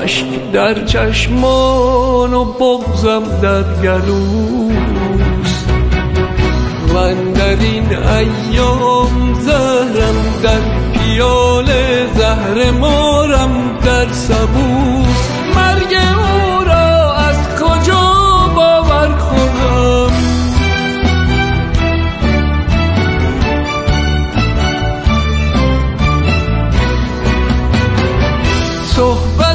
اشک در چشمان و بغضم در گلوست. من در این ایام زهرم در پیاله، زهر مارم در سبوست. مرگ او را از کجا باور کنم؟ صحبت